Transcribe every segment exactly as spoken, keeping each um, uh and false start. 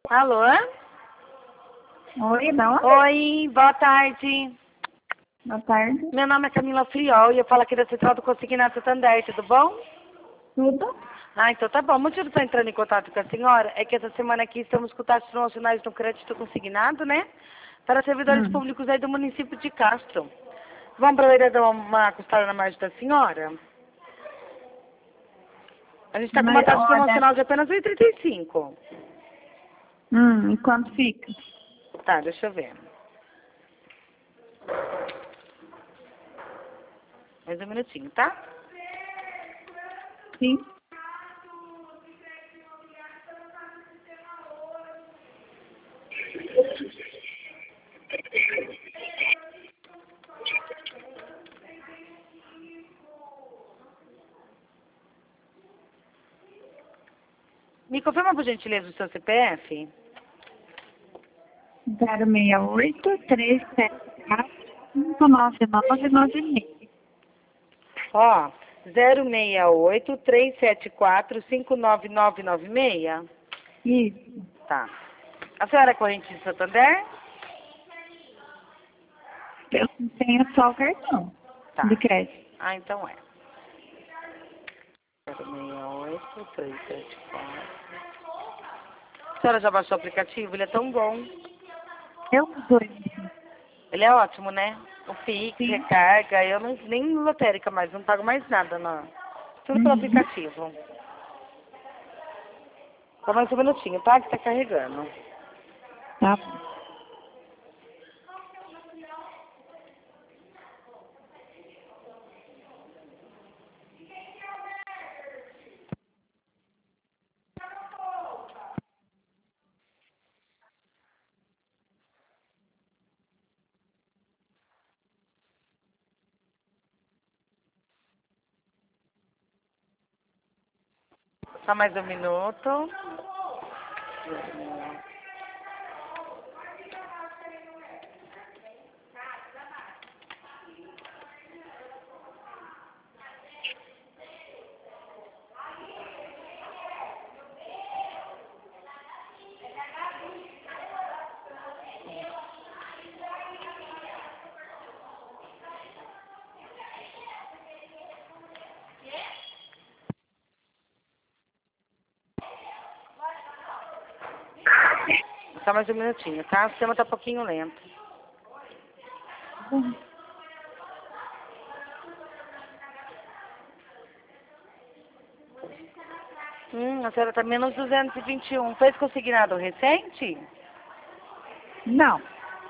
Alô? Oi, não? Oi, boa tarde. Boa tarde. Meu nome é Camila Friol e eu falo aqui da Central do Consignado Santander, tudo bom? Tudo? Ah, então tá bom. O motivo de estar entrando em contato com a senhora é que essa semana aqui estamos com taxas promocionais no crédito consignado, né? Para servidores Hum. públicos aí do município de Castro. Vamos aproveitar dar uma costada na margem da senhora? A gente está com uma Mas, taxa olha, promocional de apenas oito vírgula trinta e cinco. hum, e quanto fica? Tá, deixa eu ver. Mais um minutinho, tá? Sim. Me confirma, por gentileza, o seu C P F? zero seis oito, três sete quatro, cinco nove nove nove seis. Ó, zero seis oito, três sete quatro, cinco nove nove nove seis? Isso. Tá. A senhora é corrente de Santander? Eu tenho só o cartão Tá. de crédito. Ah, então é. zero seis oito, três sete quatro. A senhora já baixou o aplicativo? Ele é tão bom. Eu uso ele. Ele é ótimo, né? O Pix, Sim. recarga, eu não, nem lotérica mais, não pago mais nada, não. Tudo pelo Uhum. aplicativo. Só mais um minutinho, tá? Que tá carregando. Tá bom. Só mais um minuto. Só mais um minutinho, tá? O sistema tá um pouquinho lento. Bom, Hum, a senhora tá menos duzentos e vinte e um. Fez consignado recente? não.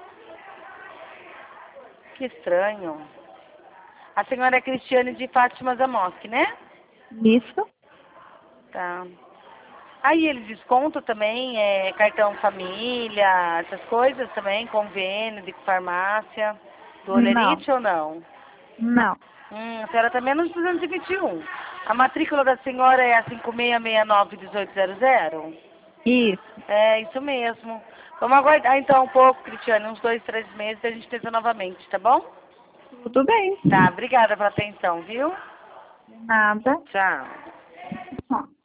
Que estranho. A senhora é Cristiane de Fátima Zamoski, né? Isso? Tá. Aí eles descontam também, é, cartão família, essas coisas também, convênio de farmácia, do Não. Olerite ou não? Não. Hum, a senhora tá menos duzentos e vinte e um. A matrícula da senhora é a cinco seis seis nove um oito zero zero? Isso. É, isso mesmo. Vamos aguardar então um pouco, Cristiane, uns dois, três meses, a gente tenta novamente, tá bom? Tudo bem. Tá, obrigada pela atenção, viu? Nada. Tchau. Tchau.